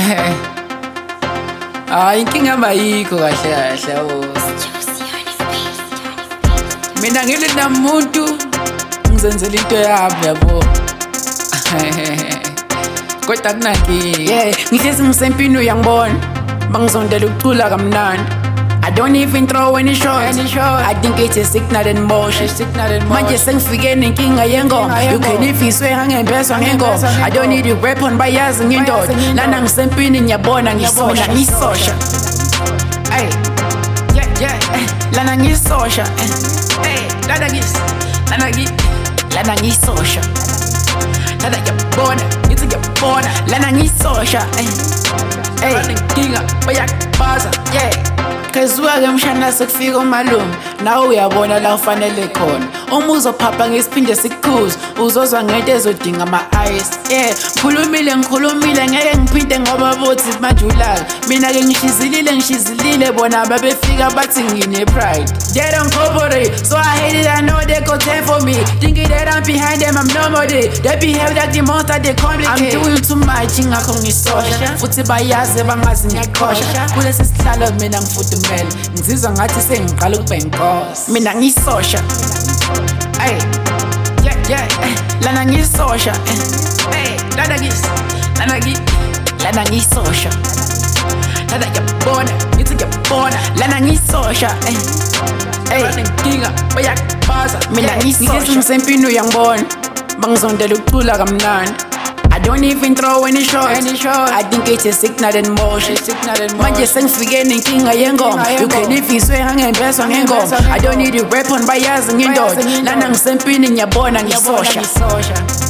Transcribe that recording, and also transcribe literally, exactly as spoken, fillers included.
Hayi inkinga bayikho kahle kahle awuzi. Mina ngile namuntu ngizenzela into yami yabo. Kodwa kunaki yeah ngihlezi ngisempini uyangibona bangizondela ukucula kamnandi. I don't even throw any shots. I think it's a signal in motion. Manje sengifike nenkinga yengoma. You can if iswe hangembeswa ngengoma. I don't need a weapon bayazi ngindoda. Lana ngisempini ngiyabona ngisosha ngisosha. Hey yeah yeah lana ngisosha. Hey lana ngis lana ngis lana ngisosha. Lana ngiyabona ngithi ngiyabona lana ngisosha. Hey nginga bayakubaza yeah. Kezua ke mshana sekufika umalume nawe uyabona la ufanele khona uma uzophapha ngesiphinde sikukhuza uzozwa ngento ezodinga ama eyes yeah khulumile ngikhulumile ngeke ngiphinde ngoba bothi manje ulala mina ke ngishizilile ngishizilile bona babefika bathi ngine pride they don't cooperate so I hate it I know they go take for me thinking that I'm behind them I'm nobody they behave like the monster they complicate I'm doing too much ngakho ngisosha futhi bayazi bangazi ngiyaqhosha kulesi sihlalo mina ngifuthi ngizizwa ngathi sengiqala ukuba inkosi mina ngisosha hey yeah yeah lana ngisosha hey lana ngis lana ngis lana ngisosha lana ngiyabona ngithi ngiyabona lana ngisosha hey nginga bayakubaza mina ngisosha ngisempini uyangibona bangizondela ukucula kamnandi. I don't even throw any shots. I think it's a signal in motion. Manje sengifike nenkinga yengoma. You can if iswe hangembeswa ngengoma. I don't need a weapon bayazi ngindoda. Lana ngisempini ngiyabona ngisosha.